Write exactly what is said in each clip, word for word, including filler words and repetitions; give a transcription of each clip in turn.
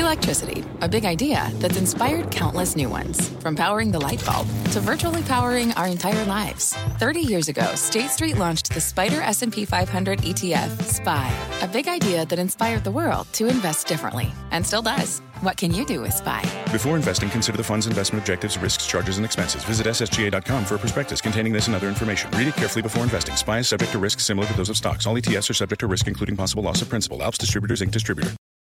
Electricity, a big idea that's inspired countless new ones. From powering the light bulb to virtually powering our entire lives. thirty years ago, State Street launched the Spider S and P five hundred E T F, S P Y, a big idea that inspired the world to invest differently, and still does. What can you do with S P Y? Before investing, consider the fund's investment objectives, risks, charges, and expenses. Visit S S G A dot com for a prospectus containing this and other information. Read it carefully before investing. S P Y is subject to risks similar to those of stocks. All E T Fs are subject to risk, including possible loss of principal. Alps Distributors, Incorporated Distributor.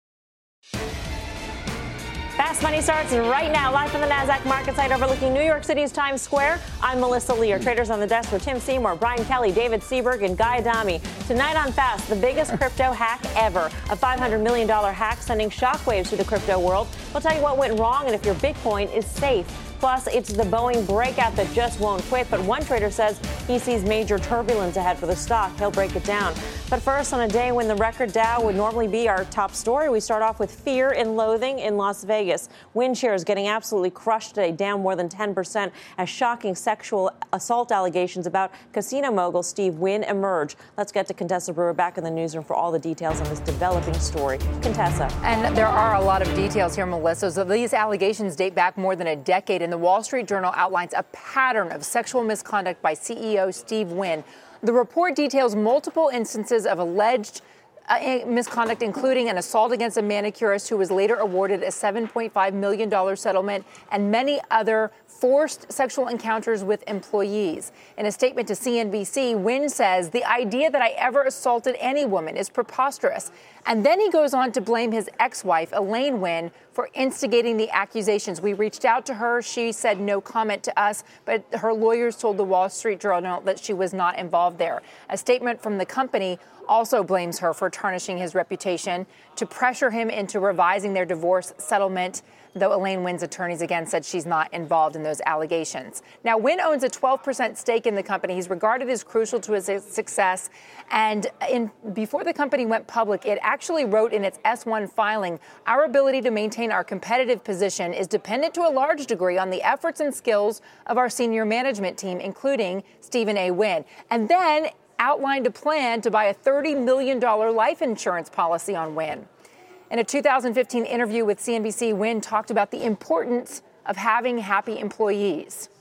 Fast Money starts right now, live from the NASDAQ market site overlooking New York City's Times Square. I'm Melissa Lee. Our traders on the desk were Tim Seymour, Brian Kelly, David Seaberg, and Guy Adami. Tonight on Fast, the biggest crypto hack ever. A five hundred million dollars hack sending shockwaves through the crypto world. We'll tell you what went wrong and if your Bitcoin is safe. Plus, it's the Boeing breakout that just won't quit. But one trader says he sees major turbulence ahead for the stock. He'll break it down. But first, on a day when the record Dow would normally be our top story, we start off with fear and loathing in Las Vegas. Wynn shares getting absolutely crushed today, down more than ten percent, as shocking sexual assault allegations about casino mogul Steve Wynn emerge. Let's get to Contessa Brewer back in the newsroom for all the details on this developing story. Contessa. And there are a lot of details here, Melissa. So these allegations date back more than a decade, and the Wall Street Journal outlines a pattern of sexual misconduct by C E O Steve Wynn. The report details multiple instances of alleged uh, misconduct, including an assault against a manicurist who was later awarded a seven point five million dollars settlement, and many other forced sexual encounters with employees. In a statement to C N B C, Wynn says the idea that I ever assaulted any woman is preposterous. And then he goes on to blame his ex-wife, Elaine Wynn, for instigating the accusations. We reached out to her. She said no comment to us, but her lawyers told the Wall Street Journal that she was not involved there. A statement from the company also blames her for tarnishing his reputation to pressure him into revising their divorce settlement, though Elaine Wynn's attorneys again said she's not involved in those allegations. Now, Wynn owns a twelve percent stake in the company. He's regarded as crucial to his success. And in, before the company went public, it actually wrote in its S one filing, our ability to maintain our competitive position is dependent to a large degree on the efforts and skills of our senior management team, including Stephen A. Wynn. And then outlined a plan to buy a thirty million dollars life insurance policy on Wynn. In a two thousand fifteen interview with C N B C, Wynn talked about the importance of having happy employees.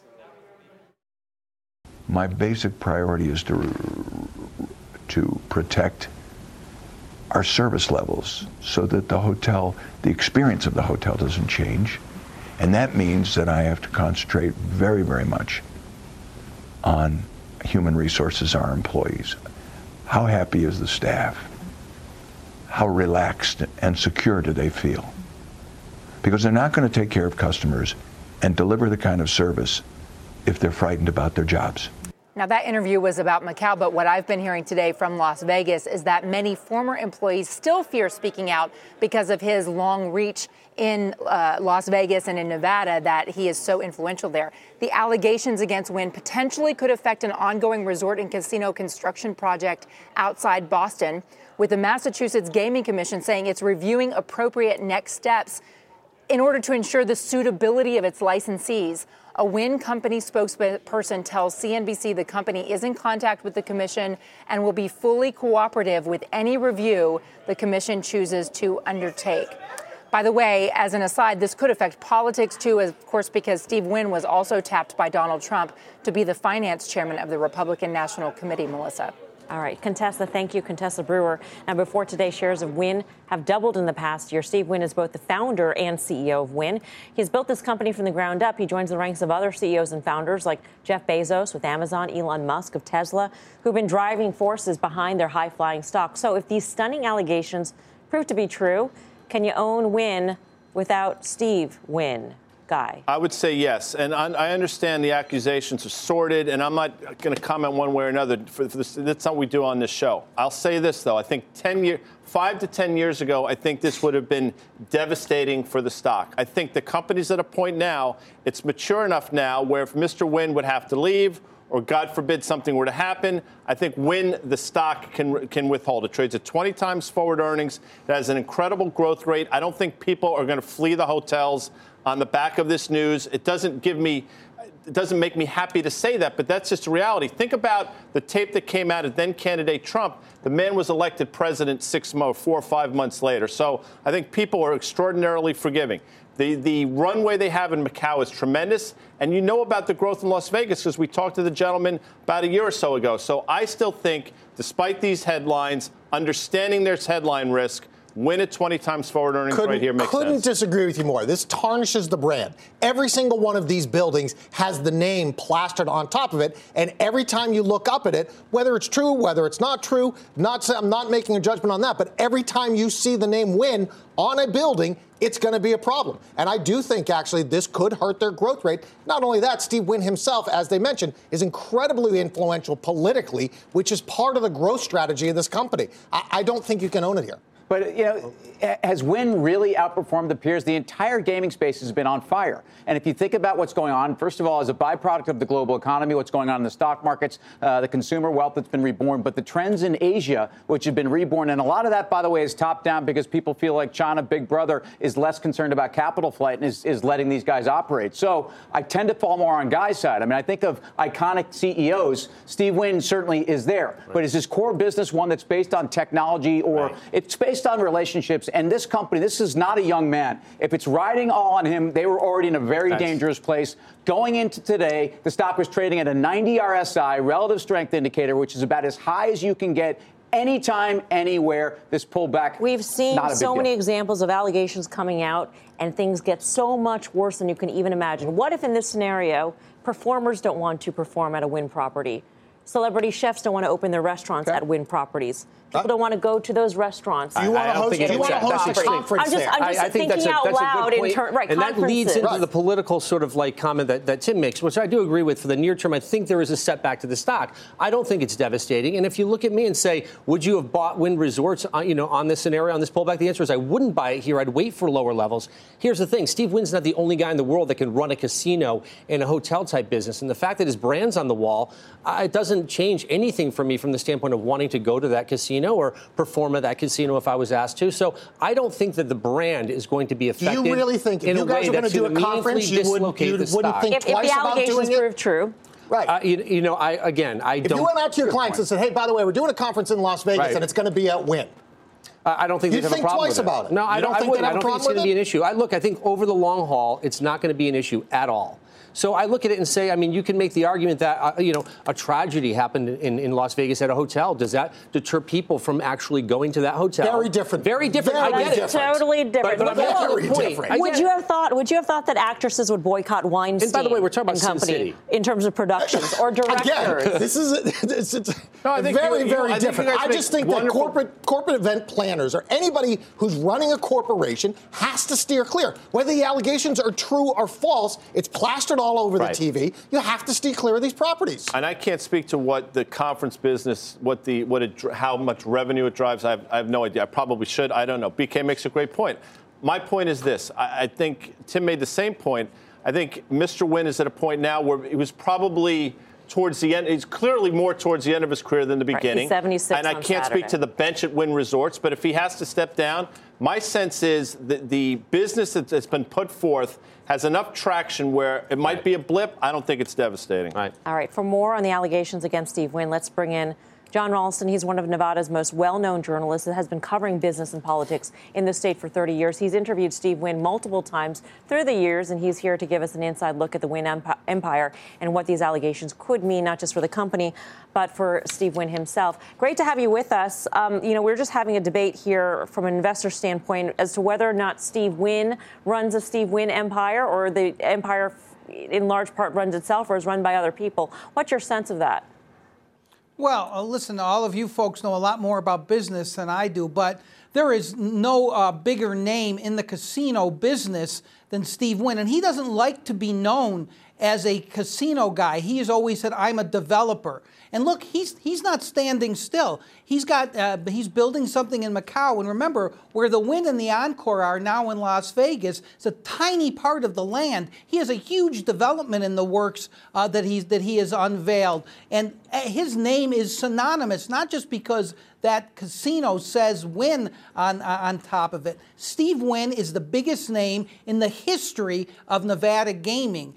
My basic priority is to, to protect our service levels so that the hotel, the experience of the hotel doesn't change. And that means that I have to concentrate very, very much on human resources, our employees. How happy is the staff? How relaxed and secure do they feel? Because they're not going to take care of customers and deliver the kind of service if they're frightened about their jobs. Now, that interview was about Macau, but what I've been hearing today from Las Vegas is that many former employees still fear speaking out because of his long reach in uh, Las Vegas and in Nevada, that he is so influential there. The allegations against Wynn potentially could affect an ongoing resort and casino construction project outside Boston, with the Massachusetts Gaming Commission saying it's reviewing appropriate next steps in order to ensure the suitability of its licensees. A Wynn company spokesperson tells C N B C the company is in contact with the commission and will be fully cooperative with any review the commission chooses to undertake. By the way, as an aside, this could affect politics, too, of course, because Steve Wynn was also tapped by Donald Trump to be the finance chairman of the Republican National Committee, Melissa. All right, Contessa, thank you, Contessa Brewer. Now, before today, shares of Wynn have doubled in the past year. Steve Wynn is both the founder and C E O of Wynn. He's built this company from the ground up. He joins the ranks of other C E Os and founders like Jeff Bezos with Amazon, Elon Musk of Tesla, who've been driving forces behind their high-flying stock. So if these stunning allegations prove to be true, can you own Wynn without Steve Wynn? Guy. I would say yes. And I, I understand the accusations are sordid, and I'm not going to comment one way or another. For, for this, that's not what we do on this show. I'll say this, though. I think ten year, five to ten years ago, I think this would have been devastating for the stock. I think the company's at a point now, it's mature enough now where if Mister Wynn would have to leave, or God forbid something were to happen, I think Wynn, the stock, can can withhold. It trades at twenty times forward earnings. It has an incredible growth rate. I don't think people are going to flee the hotels on the back of this news. It doesn't give me it doesn't make me happy to say that, but that's just a reality. Think about the tape that came out of then candidate Trump. The man was elected president six months, four or five months later. So I think people are extraordinarily forgiving. The, the runway they have in Macau is tremendous. And you know about the growth in Las Vegas because we talked to the gentleman about a year or so ago. So I still think, despite these headlines, understanding there's headline risk, win at twenty times forward earnings couldn't, right here makes couldn't sense. disagree with you more. This tarnishes the brand. Every single one of these buildings has the name plastered on top of it, and every time you look up at it, whether it's true, whether it's not true, not I'm not making a judgment on that, but every time you see the name Wynn on a building, it's going to be a problem. And I do think, actually, this could hurt their growth rate. Not only that, Steve Wynn himself, as they mentioned, is incredibly influential politically, which is part of the growth strategy of this company. I, I don't think you can own it here. But, you know, has Wynn really outperformed the peers? The entire gaming space has been on fire. And if you think about what's going on, first of all, as a byproduct of the global economy, what's going on in the stock markets, uh, the consumer wealth that's been reborn, but the trends in Asia, which have been reborn. And a lot of that, by the way, is top down because people feel like China, Big Brother, is less concerned about capital flight and is, is letting these guys operate. So I tend to fall more on Guy's side. I mean, I think of iconic C E Os. Steve Wynn certainly is there. Right. But is his core business one that's based on technology or right. it's based on relationships? And this company, this is not a young man. If it's riding all on him, they were already in a very Thanks. dangerous place. Going into today, the stock was trading at a ninety R S I, relative strength indicator, which is about as high as you can get anytime, anywhere. This pullback. We've seen so many examples of allegations coming out, and things get so much worse than you can even imagine. What if in this scenario, performers don't want to perform at a Wynn property? Celebrity chefs don't want to open their restaurants okay. at Wynn properties. People don't want to go to those restaurants. You want to host, you want to host a conference I'm just, I'm just I, I think thinking that's a, out that's loud a good point. in turn, right? And that leads into right. the political sort of like comment that, that Tim makes, which I do agree with. For the near term, I think there is a setback to the stock. I don't think it's devastating. And if you look at me and say, would you have bought Wynn Resorts, uh, you know, on this scenario, on this pullback? The answer is I wouldn't buy it here. I'd wait for lower levels. Here's the thing: Steve Wynn's not the only guy in the world that can run a casino and a hotel type business. And the fact that his brand's on the wall, uh, it doesn't change anything for me from the standpoint of wanting to go to that casino or perform at that casino if I was asked to. So I don't think that the brand is going to be affected. Do you really think if you guys are going to do a conference, you wouldn't, you wouldn't think if, twice if the about doing allegations it? prove true? Right. Uh, you, you know, I again, I if don't. If you went out to your clients and said, hey, by the way, we're doing a conference in Las Vegas right. and it's going to be at Wynn. Uh, I don't think You'd they'd have think a problem twice with about it. No, you I don't, don't think I, they'd have I a don't think it's going to be an issue. I look, I think over the long haul, it's not going to be an issue at all. So I look at it and say, I mean, you can make the argument that, uh, you know, a tragedy happened in, in Las Vegas at a hotel. Does that deter people from actually going to that hotel? Very different. Very different. Very I get different. it. Totally different. But, but I'm making a point. Would you have thought? Would you have thought that actresses would boycott Weinstein? And by the way, we're talking about Sin Sin Company City in terms of productions or directors. Again, this is it's, it's no, I think very, you, very I different. Think I just think that corporate corporate event planners or anybody who's running a corporation has to steer clear. Whether the allegations are true or false, it's plastered all over right. the T V. You have to steer clear of these properties. And I can't speak to what the conference business, what the, what it, how much revenue it drives. I have, I have no idea. I probably should. I don't know. B K makes a great point. My point is this. I, I think Tim made the same point. I think Mister Wynn is at a point now where he was probably towards the end. He's clearly more towards the end of his career than the beginning. Right, he's seventy-six and I on can't Saturday. speak to the bench at Wynn Resorts, but if he has to step down, my sense is that the business that's been put forth has enough traction where it might right. be a blip. I don't think it's devastating. Right. All right. For more on the allegations against Steve Wynn, let's bring in John Ralston. He's one of Nevada's most well-known journalists that has been covering business and politics in the state for thirty years. He's interviewed Steve Wynn multiple times through the years, and he's here to give us an inside look at the Wynn empire and what these allegations could mean, not just for the company, but for Steve Wynn himself. Great to have you with us. Um, you know, we're just having a debate here from an investor standpoint as to whether or not Steve Wynn runs a Steve Wynn empire or the empire in large part runs itself or is run by other people. What's your sense of that? Well, uh, listen, all of you folks know a lot more about business than I do, but there is no uh, bigger name in the casino business than Steve Wynn, and he doesn't like to be known as a casino guy. He has always said, I'm a developer. And look, he's he's not standing still. He's got uh, he's building something in Macau. And remember, where the Wynn and the Encore are now in Las Vegas, it's a tiny part of the land. He has a huge development in the works uh, that he's that he has unveiled. And uh, his name is synonymous, not just because that casino says Wynn on, uh, on top of it. Steve Wynn is the biggest name in the history of Nevada gaming. He, he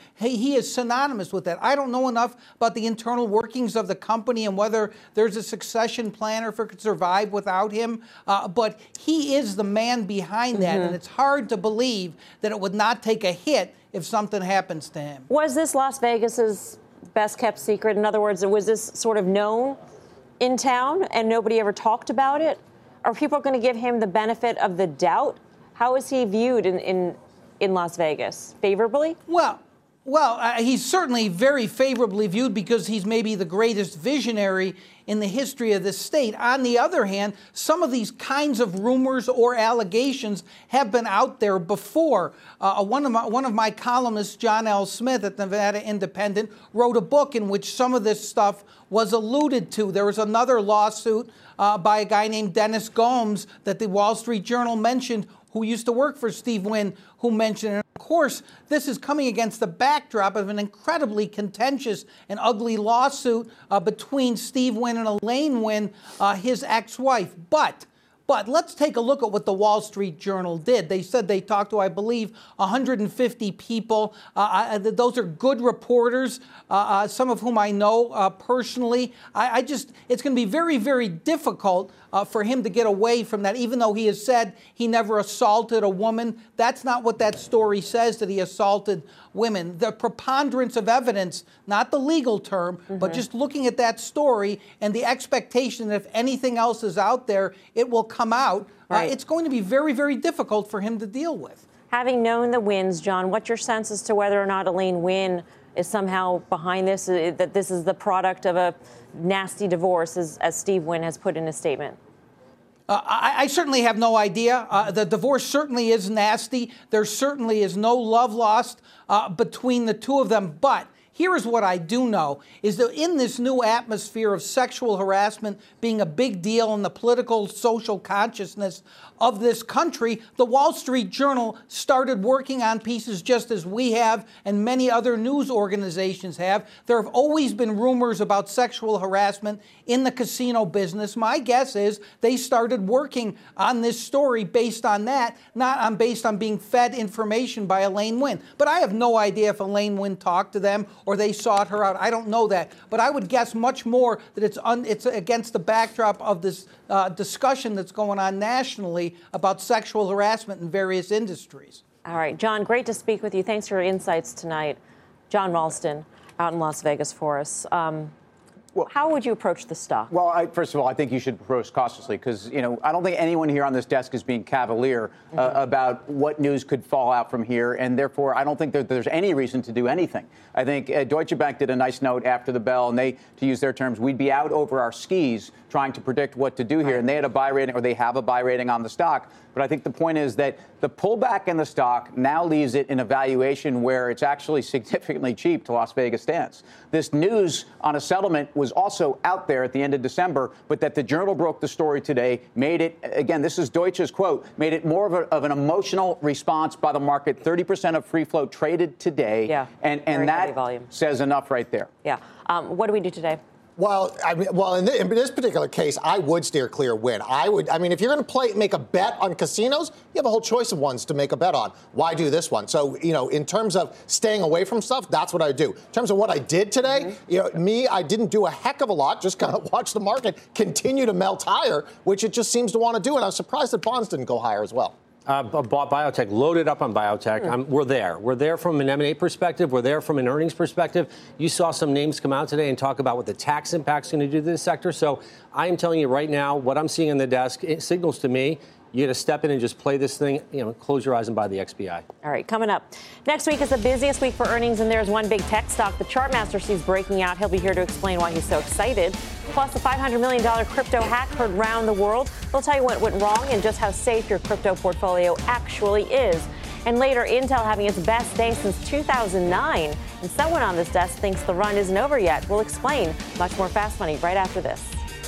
he is synonymous with that. I don't know enough about the internal workings of the company and whether there's a succession plan or if it could survive without him, uh, but he is the man behind that, mm-hmm. and it's hard to believe that it would not take a hit if something happens to him. Was this Las Vegas's best kept secret? In other words, was this sort of known in town and nobody ever talked about it? Are people going to give him the benefit of the doubt? How is he viewed in, in, in Las Vegas? Favorably? Well, well, uh, he's certainly very favorably viewed because he's maybe the greatest visionary in the history of this state. On the other hand, some of these kinds of rumors or allegations have been out there before. Uh, one of my, one of my columnists, John L. Smith at the Nevada Independent, wrote a book in which some of this stuff was alluded to. There was another lawsuit uh, by a guy named Dennis Gomes that the Wall Street Journal mentioned, who used to work for Steve Wynn, who mentioned it. Of course, this is coming against the backdrop of an incredibly contentious and ugly lawsuit uh, between Steve Wynn and Elaine Wynn, uh, his ex-wife. But But let's take a look at what the Wall Street Journal did. They said they talked to, I believe, one hundred fifty people. Uh, I, those are good reporters, uh, uh, some of whom I know uh, personally. I, I just, it's going to be very, very difficult uh, for him to get away from that, even though he has said he never assaulted a woman. That's not what that story says, that he assaulted women. The preponderance of evidence, not the legal term, mm-hmm. but just looking at that story and the expectation that if anything else is out there, it will come out. Right. Uh, it's going to be very, very difficult for him to deal with. Having known the Wynns, John, what's your sense as to whether or not Elaine Wynn is somehow behind this, uh, that this is the product of a nasty divorce, as, as Steve Wynn has put in his statement? Uh, I, I certainly have no idea. Uh, the divorce certainly is nasty. There certainly is no love lost uh, between the two of them. But here is what I do know, is that in this new atmosphere of sexual harassment being a big deal in the political, social consciousness of this country, the Wall Street Journal started working on pieces just as we have and many other news organizations have. There have always been rumors about sexual harassment in the casino business. My guess is they started working on this story based on that, not on based on being fed information by Elaine Wynn. But I have no idea if Elaine Wynn talked to them or they sought her out. I don't know that. But I would guess much more that it's un, it's against the backdrop of this uh, discussion that's going on nationally about sexual harassment in various industries. All right, John, great to speak with you. Thanks for your insights tonight. John Ralston out in Las Vegas for us. Um, Well, how would you approach the stock? Well, I, first of all, I think you should approach cautiously because, you know, I don't think anyone here on this desk is being cavalier mm-hmm. uh, about what news could fall out from here. And therefore, I don't think that there's any reason to do anything. I think uh, Deutsche Bank did a nice note after the bell, and they, to use their terms, we'd be out over our skis trying to predict what to do here. Right. And they had a buy rating, or they have a buy rating on the stock. But I think the point is that the pullback in the stock now leaves it in a valuation where it's actually significantly cheap to Las Vegas stands. This news on a settlement was also out there at the end of December, but that the Journal broke the story today made it, again, this is Deutsche's quote, made it more of, a, of an emotional response by the market. thirty percent of free float traded today. Yeah, and and that says enough right there. Yeah. Um, what do we do today? Well, I mean, well, in, the, in this particular case, I would steer clear Wynn. I would. I mean, if you're going to play, make a bet on casinos, you have a whole choice of ones to make a bet on. Why do this one? So, you know, in terms of staying away from stuff, that's what I do. In terms of what I did today, mm-hmm. you know, me, I didn't do a heck of a lot. Just kind of watch the market continue to melt higher, which it just seems to want to do. And I was surprised that bonds didn't go higher as well. Uh, bought biotech, loaded up on biotech. Um, we're there. We're there from an M and A perspective. We're there from an earnings perspective. You saw some names come out today and talk about what the tax impact's going to do to this sector. So I am telling you right now, what I'm seeing on the desk, it signals to me you got to step in and just play this thing, you know, close your eyes and buy the X B I. All right, coming up. Next week is the busiest week for earnings, and there's one big tech stock the Chartmaster sees breaking out. He'll be here to explain why he's so excited. Plus, the five hundred million dollars crypto hack heard round the world. We'll tell you what went wrong and just how safe your crypto portfolio actually is. And later, Intel having its best day since two thousand nine. And someone on this desk thinks the run isn't over yet. We'll explain. Much more Fast Money right after this.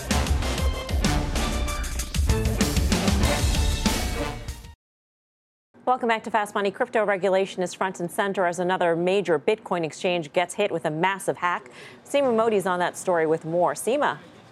Welcome back to Fast Money. Crypto regulation is front and center as another major Bitcoin exchange gets hit with a massive hack. Seema Modi's on that story with more. Seema.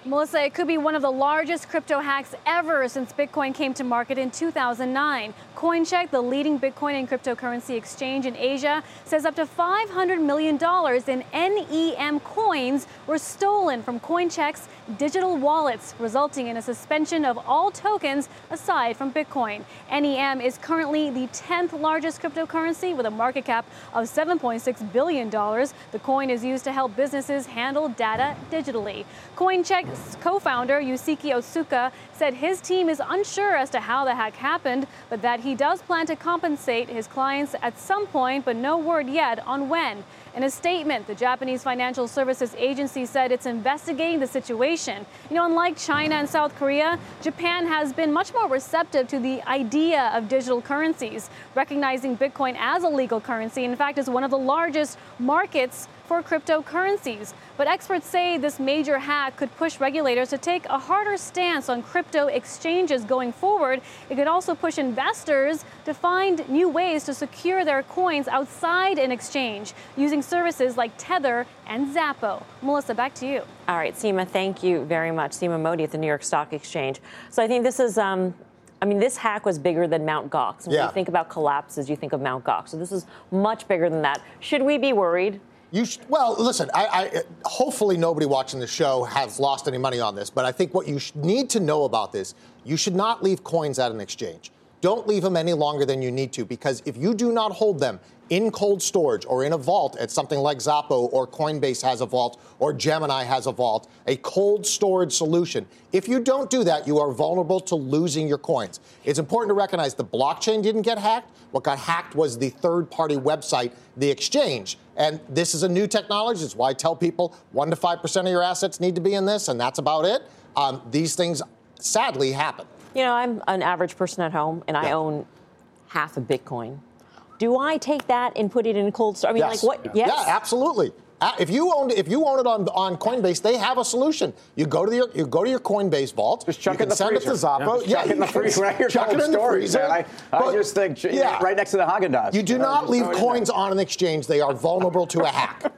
Melissa, it could be one of the largest crypto hacks ever since Bitcoin came to market in two thousand nine. Coincheck, the leading Bitcoin and cryptocurrency exchange in Asia, says up to five hundred million dollars in N E M coins were stolen from Coincheck's digital wallets, resulting in a suspension of all tokens aside from Bitcoin. N E M is currently the tenth largest cryptocurrency with a market cap of seven point six billion dollars. The coin is used to help businesses handle data digitally. Coincheck's co-founder, Yusuke Otsuka, said his team is unsure as to how the hack happened, but that he does plan to compensate his clients at some point, but no word yet on when. In a statement, the Japanese Financial Services Agency said it's investigating the situation. You know, unlike China and South Korea, Japan has been much more receptive to the idea of digital currencies, recognizing Bitcoin as a legal currency. In fact, is one of the largest markets for cryptocurrencies. But experts say this major hack could push regulators to take a harder stance on crypto exchanges going forward. It could also push investors to find new ways to secure their coins outside an exchange, using services like Tether and Zappo. Melissa, back to you. All right, Seema, thank you very much. Seema Modi at the New York Stock Exchange. So I think this is, um, I mean, this hack was bigger than Mount Gox. When yeah. you think about collapses, you think of Mount Gox. So this is much bigger than that. Should we be worried? You sh- well, listen, I, I, hopefully nobody watching the show has lost any money on this, but I think what you sh- need to know about this, you should not leave coins at an exchange. Don't leave them any longer than you need to, because if you do not hold them in cold storage or in a vault at something like Zappo or Coinbase has a vault or Gemini has a vault, a cold storage solution, if you don't do that, you are vulnerable to losing your coins. It's important to recognize the blockchain didn't get hacked. What got hacked was the third-party website, the exchange. And this is a new technology. It's why I tell people one to five percent of your assets need to be in this, and that's about it. Um, these things sadly happen. You know, I'm an average person at home, and I yeah. own half a Bitcoin. Do I take that and put it in cold storage? I mean, yes. like what? Yes. Yeah, absolutely. Uh, if you own if you own it on on Coinbase, they have a solution. You go to your you go to your Coinbase vault. Just chuck you it can in the send freezer. it to Zappo. Yeah, chuck it in the freezer. Right here, chuck it in the freezer. I, I but, just think yeah. right next to the Haagen-Dazs. You do you know, not leave coins on. on an exchange. They are vulnerable to a hack.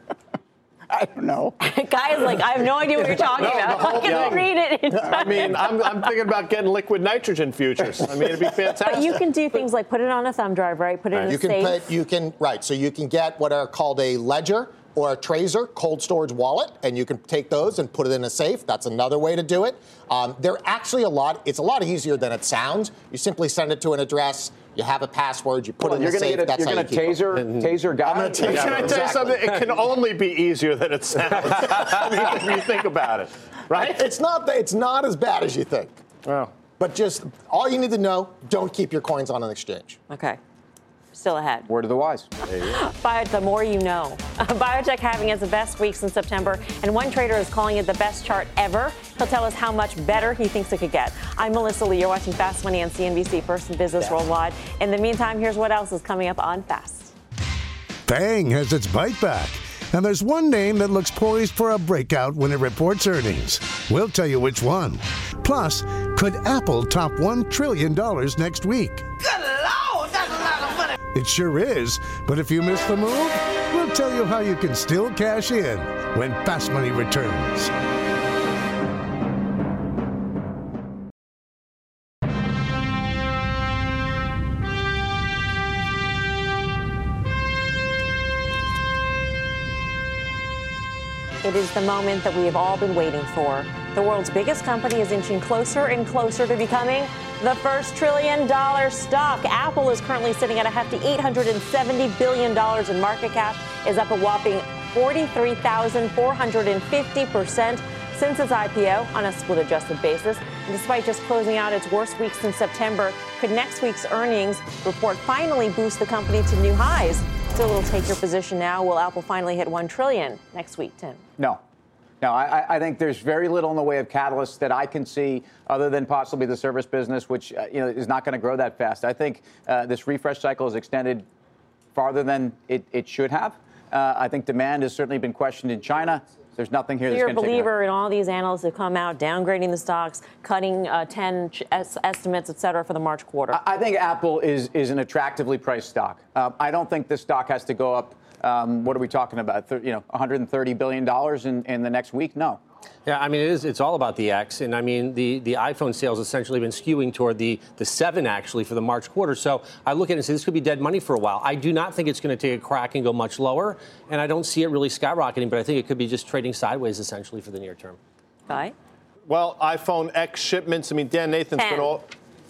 I don't know. Guy is like, I have no idea what you're talking No, about. whole, I can yeah. read it. I mean, I'm, I'm thinking about getting liquid nitrogen futures. I mean, it'd be fantastic. But you can do things like put it on a thumb drive, right? Put it Right. in a You can safe. put, you can right. So you can get what are called a ledger or a Trezor cold storage wallet, and you can take those and put it in a safe. That's another way to do it. Um, they're actually a lot. It's a lot easier than it sounds. You simply send it to an address. You have a password. You put Well, it in you're a safe. Gonna That's you're how going you to keep taser, them. taser guy. I'm going to taser. Can I tell you exactly. something? It can only be easier than it sounds. I mean, if you think about it, right? It's not. It's not as bad as you think. Well, But just all you need to know: don't keep your coins on an exchange. Okay. Still ahead. Word of the wise. Bio, the more you know. Biotech having its best week since September, and one trader is calling it the best chart ever. He'll tell us how much better he thinks it could get. I'm Melissa Lee. You're watching Fast Money on C N B C, First in Business yeah. Worldwide. In the meantime, here's what else is coming up on Fast. Bang has its bite back. And there's one name that looks poised for a breakout when it reports earnings. We'll tell you which one. Plus, could Apple top one trillion dollars next week? Good Lord, that's a lot of money. It sure is. But if you miss the move, we'll tell you how you can still cash in when Fast Money returns. It is the moment that we have all been waiting for. The world's biggest company is inching closer and closer to becoming the first trillion dollar stock. Apple is currently sitting at a hefty eight hundred seventy billion dollars in market cap, is up a whopping forty-three thousand four hundred fifty percent since its I P O on a split-adjusted basis. And despite just closing out its worst week since September, could next week's earnings report finally boost the company to new highs? Still, it'll take your position now. Will Apple finally hit one trillion dollars next week, Tim? No. No, I, I think there's very little in the way of catalysts that I can see other than possibly the service business, which uh, you know is not going to grow that fast. I think uh, this refresh cycle is extended farther than it, it should have. Uh, I think demand has certainly been questioned in China. There's nothing here so that's you're a going to believer in all these analysts who come out downgrading the stocks, cutting uh, ten ch- es- estimates, et cetera, for the March quarter. I, I think Apple is is an attractively priced stock. Uh, I don't think this stock has to go up. Um, what are we talking about? Th- you know, one hundred thirty billion dollars in, in the next week? No. Yeah, I mean, it is. It's all about the X. And I mean, the, the iPhone sales essentially been skewing toward the, the seven, actually, for the March quarter. So I look at it and say this could be dead money for a while. I do not think it's going to take a crack and go much lower. And I don't see it really skyrocketing, but I think it could be just trading sideways, essentially, for the near term. Bye. Well, iPhone X shipments. I mean, Dan Nathan's ten. been all.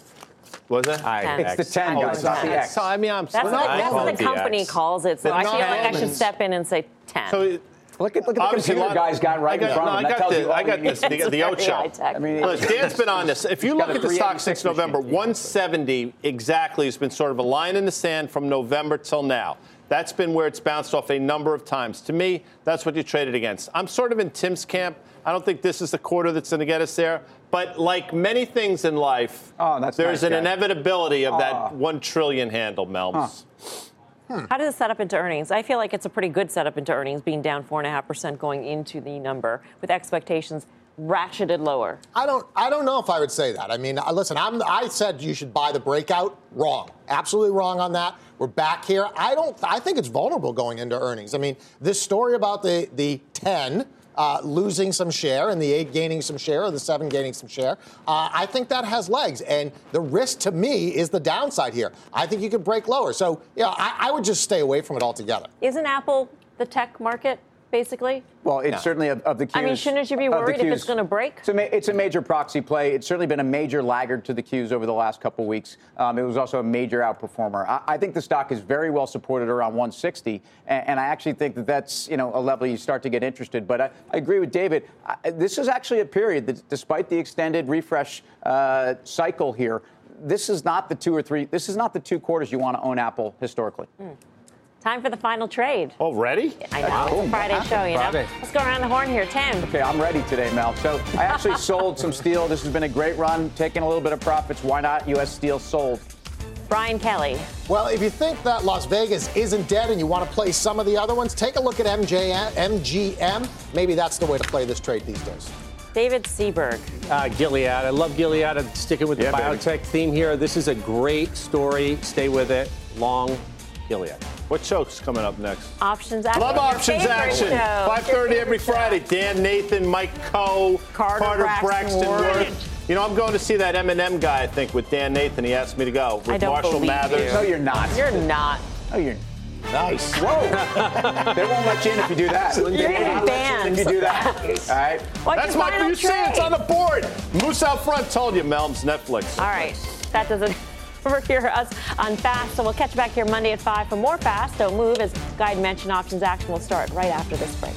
What was that? I, it's the ten, guys. It's not the X. So, I mean, I'm That's, what, that's what the company calls it. So I feel like I should step in and say ten. So it, Look at, look at the computer guys got right I got, in front no, of I them. got, the, I got this, the, the Ocho. I mean, Look, Dan's been on this. If you look at the stock since November, one seventy exactly has been sort of a line in the sand from November till now. That's been where it's bounced off a number of times. To me, that's what you traded against. I'm sort of in Tim's camp. I don't think this is the quarter that's going to get us there. But like many things in life, oh, that's there's nice, an guy. inevitability of oh. that one trillion handle, Melms. Huh. Hmm. How does it set up into earnings? I feel like it's a pretty good setup into earnings, being down four point five percent going into the number with expectations ratcheted lower. I don't I don't know if I would say that. I mean, listen, I'm, I said you should buy the breakout. Wrong. Absolutely wrong on that. We're back here. I don't I think it's vulnerable going into earnings. I mean, this story about the, the ten uh, losing some share and the eight gaining some share or the seven gaining some share, uh, I think that has legs. And the risk to me is the downside here. I think you could break lower. So, you know, I, I would just stay away from it altogether. Isn't Apple the tech market, basically? Well, it's No. certainly of, of the Qs. I mean, shouldn't you be of the worried if Qs. it's going to break? It's a, ma- it's a major proxy play. It's certainly been a major laggard to the Qs over the last couple of weeks. Um, it was also a major outperformer. I, I think the stock is very well supported around one sixty, and, and I actually think that that's, you know, a level you start to get interested. But I, I agree with David. I, this is actually a period that, despite the extended refresh uh, cycle here, this is not the two or three. This is not the two quarters you want to own Apple historically. Mm. Time for the final trade. Already? I know. It's a Friday show, you know. Friday. Let's go around the horn here. Tim. Okay, I'm ready today, Mel. So I actually sold some steel. This has been a great run, taking a little bit of profits. Why not? U S Steel sold. Brian Kelly. Well, if you think that Las Vegas isn't dead and you want to play some of the other ones, take a look at M J M, M G M. Maybe that's the way to play this trade these days. David Seaberg. Uh, Gilead. I love Gilead. I'm sticking with the Yeah, biotech baby. theme here. This is a great story. Stay with it. Long Gilead. What show's coming up next? Options Action. Love your Options favorite Action. show. five thirty every Friday. Dan Nathan, Mike Coe, Carter Braxton Worth. You know, I'm going to see that M and M guy, I think, with Dan Nathan. He asked me to go. With I don't Marshall believe Mathers. you. No, you're not. You're not. No, you're Nice. Whoa. They won't let you in if you do that. You're They will getting not let you in banned. if you do that. All right. What's That's your my, final you see trade? it's on the board. Moose out front told you, Melms, Netflix. All right. That doesn't over here us on Fast. So we'll catch you back here Monday at five for more Fast. Don't move. As Guy mentioned, Options Action will start right after this break.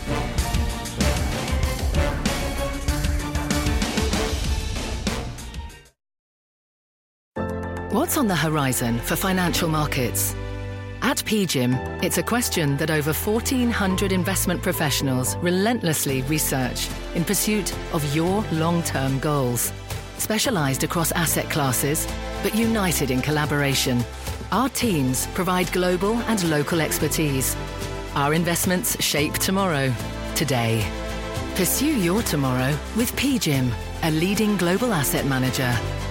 What's on the horizon for financial markets? At P G I M, it's a question that over fourteen hundred investment professionals relentlessly research in pursuit of your long-term goals. Specialized across asset classes, but united in collaboration, our teams provide global and local expertise. Our investments shape tomorrow, today. Pursue your tomorrow with P G I M, a leading global asset manager.